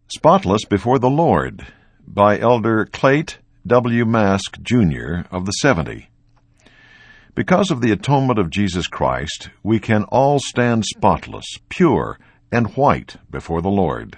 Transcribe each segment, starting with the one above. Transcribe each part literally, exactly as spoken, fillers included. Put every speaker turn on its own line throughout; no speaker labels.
Spotless Before the Lord by Elder Clayt W. Mask, Junior of the seventy. Because of the atonement of Jesus Christ, we can all stand spotless, pure, and white before the Lord.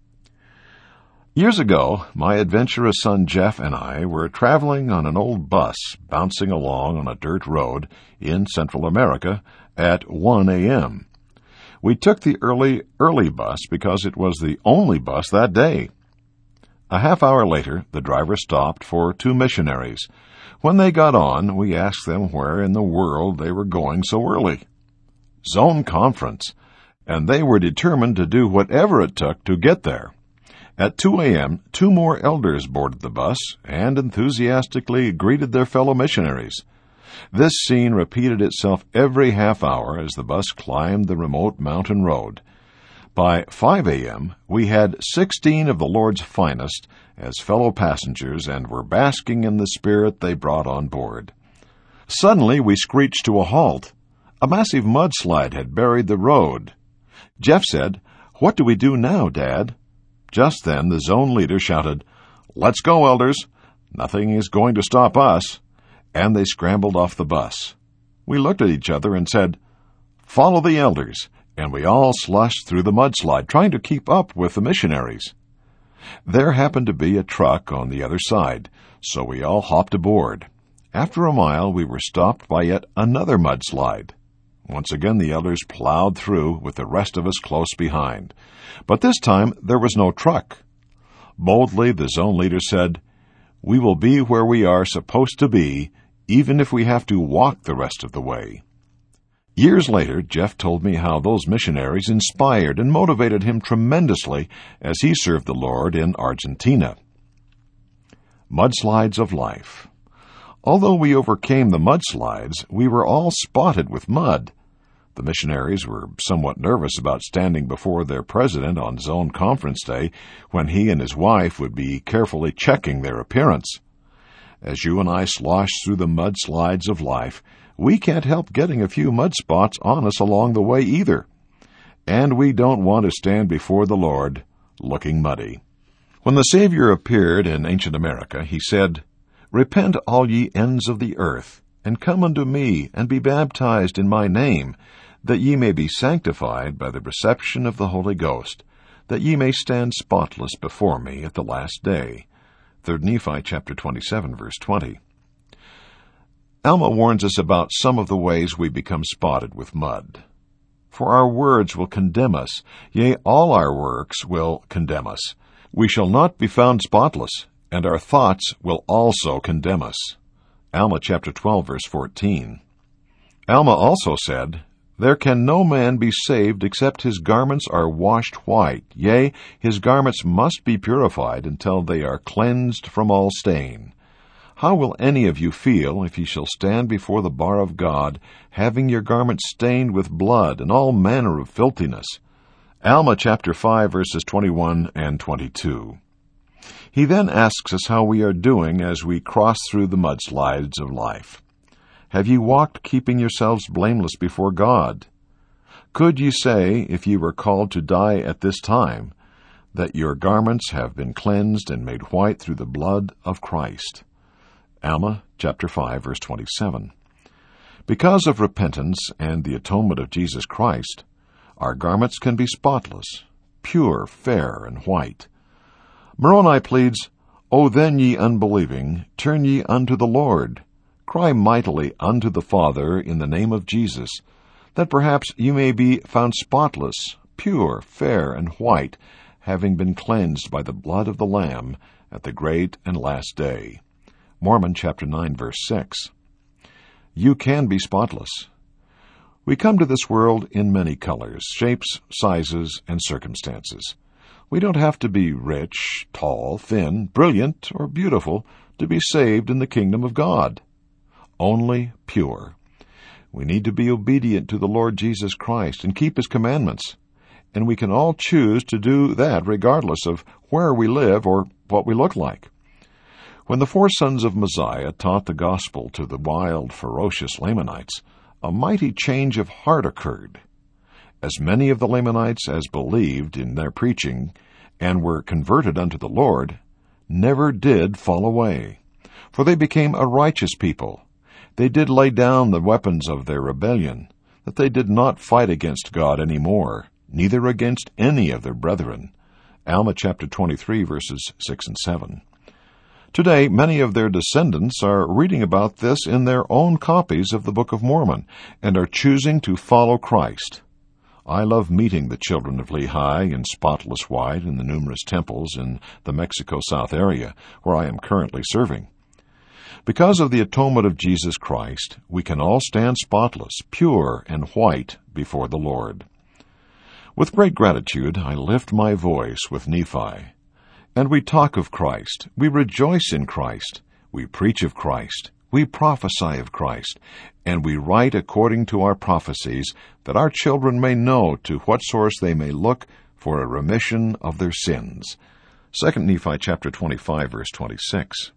Years ago, my adventurous son Jeff and I were traveling on an old bus bouncing along on a dirt road in Central America at one a.m. We took the early, early bus because it was the only bus that day. A half hour later, the driver stopped for two missionaries. When they got on, we asked them where in the world they were going so early. Zone Conference, and they were determined to do whatever it took to get there. At two a.m., two more elders boarded the bus and enthusiastically greeted their fellow missionaries. This scene repeated itself every half hour as the bus climbed the remote mountain road. By five a.m., we had sixteen of the Lord's finest as fellow passengers and were basking in the spirit they brought on board. Suddenly, we screeched to a halt. A massive mudslide had buried the road. Jeff said, "What do we do now, Dad?" Just then, the zone leader shouted, "Let's go, elders! Nothing is going to stop us!" And they scrambled off the bus. We looked at each other and said, "Follow the elders," and we all slushed through the mudslide, trying to keep up with the missionaries. There happened to be a truck on the other side, so we all hopped aboard. After a mile, we were stopped by yet another mudslide. Once again, the elders plowed through, with the rest of us close behind. But this time, there was no truck. Boldly, the zone leader said, "We will be where we are supposed to be, even if we have to walk the rest of the way." Years later, Jeff told me how those missionaries inspired and motivated him tremendously as he served the Lord in Argentina. Mudslides of life. Although we overcame the mudslides, we were all spotted with mud. The missionaries were somewhat nervous about standing before their president on Zone Conference Day when he and his wife would be carefully checking their appearance. As you and I slosh through the mudslides of life, we can't help getting a few mud spots on us along the way either. And we don't want to stand before the Lord looking muddy. When the Savior appeared in ancient America, he said, "Repent, all ye ends of the earth, and come unto me, and be baptized in my name, that ye may be sanctified by the reception of the Holy Ghost, that ye may stand spotless before me at the last day." Third Nephi chapter twenty-seven, verse twenty. Alma warns us about some of the ways we become spotted with mud. "For our words will condemn us, yea, all our works will condemn us. We shall not be found spotless, and our thoughts will also condemn us." Alma chapter twelve, verse fourteen. Alma also said, "There can no man be saved except his garments are washed white. Yea, his garments must be purified until they are cleansed from all stain. How will any of you feel if ye shall stand before the bar of God, having your garments stained with blood and all manner of filthiness?" Alma chapter five, verses twenty-one and twenty-two. He then asks us how we are doing as we cross through the mudslides of life. Have ye walked keeping yourselves blameless before God? Could ye say, if ye were called to die at this time, that your garments have been cleansed and made white through the blood of Christ? Alma chapter five, verse twenty-seven. Because of repentance and the atonement of Jesus Christ, our garments can be spotless, pure, fair, and white. Moroni pleads, "O then, ye unbelieving, turn ye unto the Lord. Cry mightily unto the Father in the name of Jesus, that perhaps you may be found spotless, pure, fair, and white, having been cleansed by the blood of the Lamb at the great and last day." Mormon chapter nine, verse six. You can be spotless. We come to this world in many colors, shapes, sizes, and circumstances. We don't have to be rich, tall, thin, brilliant, or beautiful to be saved in the kingdom of God. Only pure. We need to be obedient to the Lord Jesus Christ and keep His commandments, and we can all choose to do that regardless of where we live or what we look like. When the four sons of Mosiah taught the gospel to the wild, ferocious Lamanites, a mighty change of heart occurred. As many of the Lamanites as believed in their preaching and were converted unto the Lord, never did fall away. For they became a righteous people. They did lay down the weapons of their rebellion, that they did not fight against God any more, neither against any of their brethren. Alma chapter twenty-three, verses six and seven. Today, many of their descendants are reading about this in their own copies of the Book of Mormon, and are choosing to follow Christ. I love meeting the children of Lehi in spotless white in the numerous temples in the Mexico South area, where I am currently serving. Because of the atonement of Jesus Christ, we can all stand spotless, pure, and white before the Lord. With great gratitude, I lift my voice with Nephi. And we talk of Christ, we rejoice in Christ, we preach of Christ, we prophesy of Christ, and we write according to our prophecies, that our children may know to what source they may look for a remission of their sins. Second Nephi chapter twenty-five, verse twenty-six.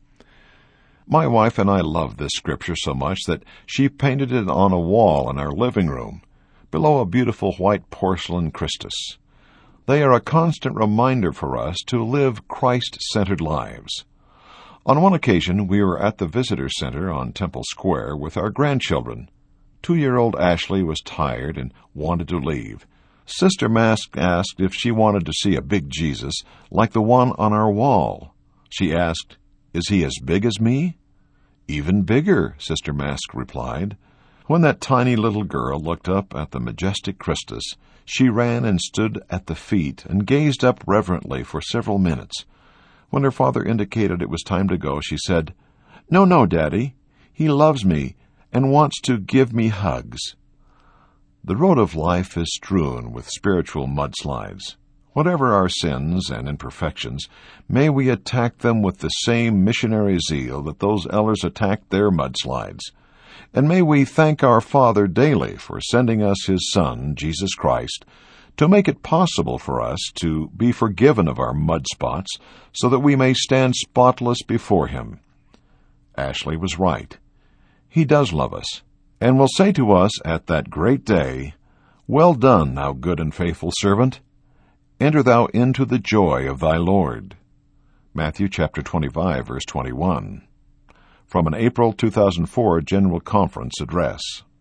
My wife and I love this scripture so much that she painted it on a wall in our living room, below a beautiful white porcelain Christus. They are a constant reminder for us to live Christ-centered lives. On one occasion, we were at the visitor center on Temple Square with our grandchildren. Two-year-old Ashley was tired and wanted to leave. Sister Mask asked if she wanted to see a big Jesus like the one on our wall. She asked, "Is he as big as me?" "Even bigger," Sister Mask replied. When that tiny little girl looked up at the majestic Christus, she ran and stood at the feet and gazed up reverently for several minutes. When her father indicated it was time to go, she said, "No, no, Daddy. He loves me and wants to give me hugs." The road of life is strewn with spiritual mudslides. Whatever our sins and imperfections, may we attack them with the same missionary zeal that those elders attacked their mudslides. And may we thank our Father daily for sending us His Son, Jesus Christ, to make it possible for us to be forgiven of our mud spots, so that we may stand spotless before Him. Ashley was right. He does love us, and will say to us at that great day, "Well done, thou good and faithful servant. Enter thou into the joy of thy Lord." Matthew chapter twenty-five, verse twenty-one. From an April two thousand four General Conference address.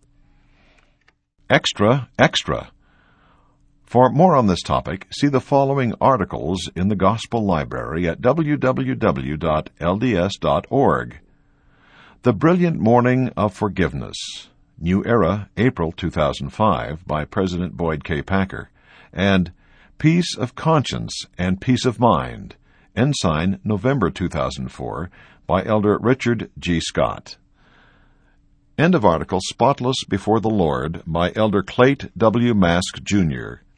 Extra, extra. For more on this topic, see the following articles in the Gospel Library at w w w dot l d s dot org. The Brilliant Morning of Forgiveness, New Era, April two thousand five, by President Boyd K. Packer, and Peace of Conscience and Peace of Mind, Ensign, November two thousand four, by Elder Richard G. Scott. End of article, Spotless Before the Lord, by Elder Clayt W. Mask, Junior